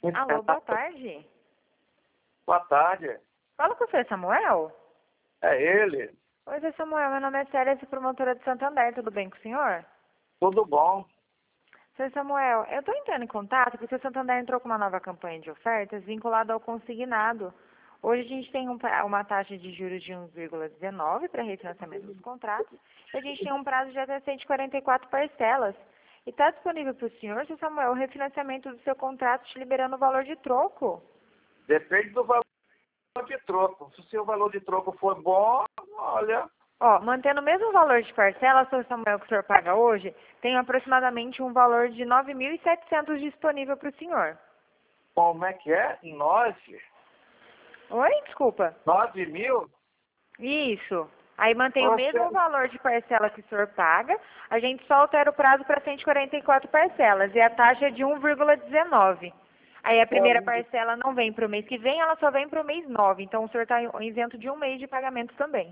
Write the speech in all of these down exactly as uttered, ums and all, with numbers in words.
Alô, boa tarde. Boa tarde. Fala com o senhor Samuel? É ele. Oi, senhor Samuel, meu nome é Célia, sou promotora de Santander, tudo bem com o senhor? Tudo bom? Senhor Samuel, eu estou entrando em contato porque o Santander entrou com uma nova campanha de ofertas vinculada ao consignado. Hoje a gente tem um, uma taxa de juros de um vírgula dezenove para refinanciamento dos contratos e a gente tem um prazo de até cento e quarenta e quatro parcelas. E está disponível para o senhor, senhor Samuel, o refinanciamento do seu contrato te liberando o valor de troco. Depende do valor de troco. Se o seu valor de troco for bom, olha... Ó, mantendo o mesmo valor de parcela, senhor Samuel, que o senhor paga hoje, tem aproximadamente um valor de nove mil e setecentos disponível para o senhor. Como é que é? Nove? Oi, desculpa. Nove mil? Isso. Aí mantém o Oxe, mesmo valor de parcela que o senhor paga, a gente só altera o prazo para cento e quarenta e quatro parcelas e a taxa é de um vírgula dezenove. Aí a primeira parcela não vem para o mês que vem, ela só vem para o mês nove. Então o senhor está isento de um mês de pagamento também.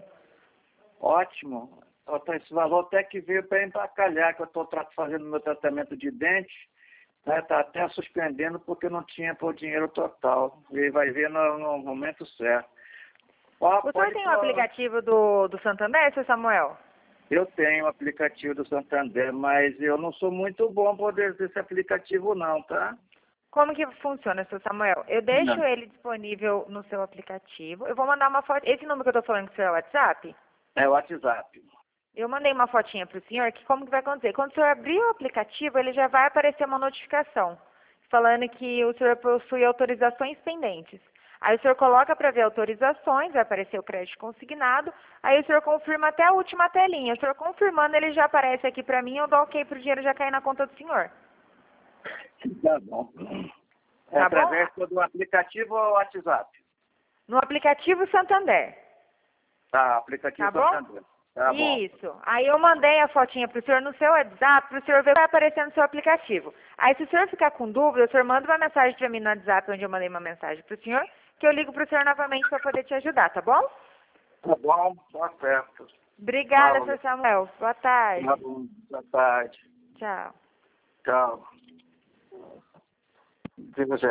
Ótimo. Esse valor até que veio para empacalhar, que eu estou fazendo meu tratamento de dente, está, né, até suspendendo porque não tinha por dinheiro total. E vai ver no, no momento certo. Ó, O senhor tem o aplicativo do, do Santander, seu Samuel? Eu tenho o aplicativo do Santander, mas eu não sou muito bom por esse aplicativo não, tá? Como que funciona, seu Samuel? Eu deixo Não. ele disponível no seu aplicativo. Eu vou mandar uma foto. Esse número que eu estou falando com o seu é o WhatsApp? É o WhatsApp. Eu mandei uma fotinha para o senhor, que como que vai acontecer? Quando o senhor abrir o aplicativo, ele já vai aparecer uma notificação, falando que o senhor possui autorizações pendentes. Aí o senhor coloca para ver autorizações, vai aparecer o crédito consignado, aí o senhor confirma até a última telinha. O senhor confirmando, ele já aparece aqui para mim, eu dou ok para o dinheiro já cair na conta do senhor. Tá bom. É Tá através bom? do aplicativo ou WhatsApp? No aplicativo Santander. Tá, aplicativo Tá bom? Santander. Tá bom. Isso. Aí eu mandei a fotinha pro senhor no seu WhatsApp, pro senhor ver o que vai aparecer no seu aplicativo. Aí se o senhor ficar com dúvida, o senhor manda uma mensagem para mim no WhatsApp, onde eu mandei uma mensagem pro senhor, que eu ligo pro senhor novamente para poder te ajudar, tá bom? Tá bom, tá certo. Obrigada, Tá, seu Samuel. Boa tarde. tá bom. Boa tarde. Tchau. Tchau. Diga,